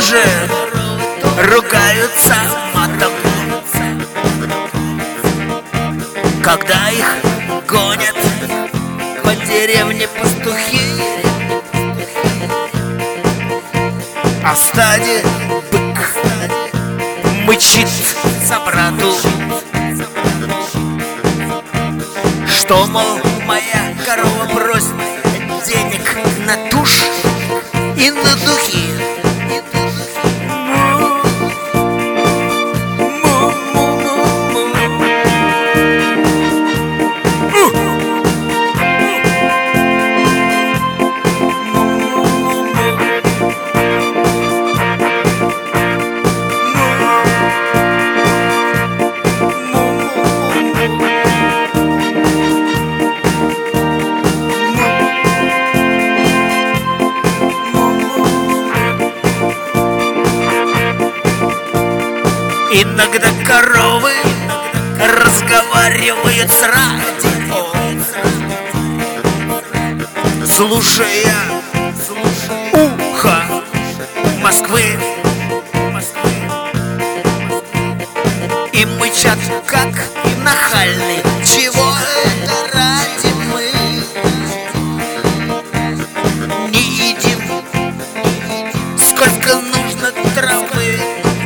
тоже ругаются матом, когда их гонят по деревне пастухи, а в стаде бык мычит собрату, что, мол, моя корова просит денег на тушь и на духи. Иногда коровы разговаривают с радио, слушая ухо Москвы, и мычат, как нахальные. Чего это ради мы не едим? Сколько нужно травы?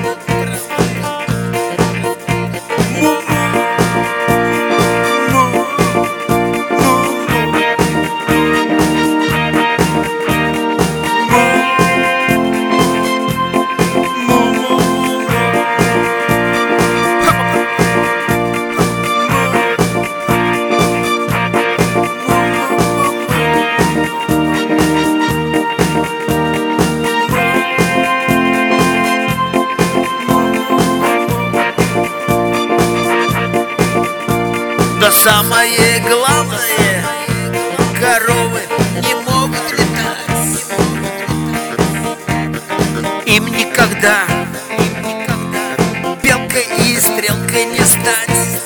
Но самое главное, коровы не могут летать. Им никогда белкой и стрелкой не стать.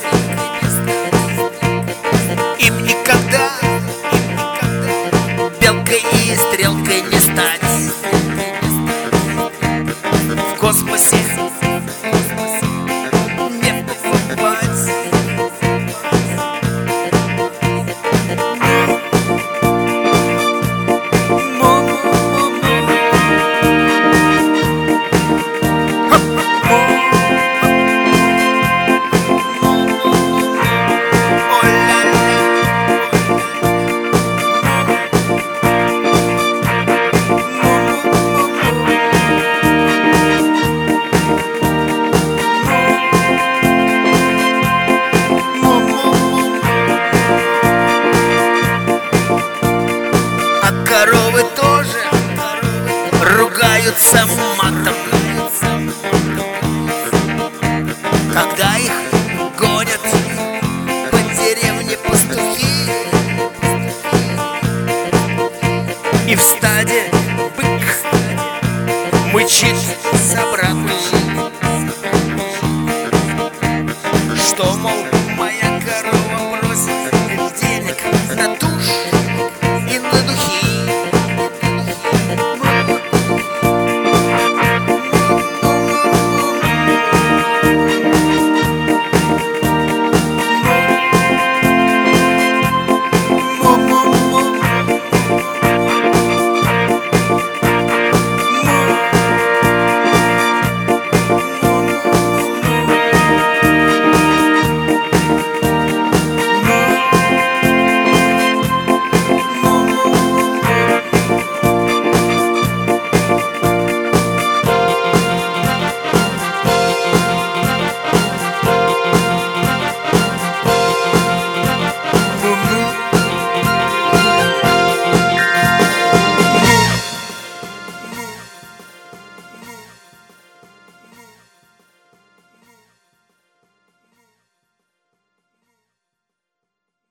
Им никогда белкой и стрелкой не стать. В космосе не побывать. Коровы тоже ругаются матом, когда их гонят по деревне пастухи, и в стаде бык мычит собрату, что, мол,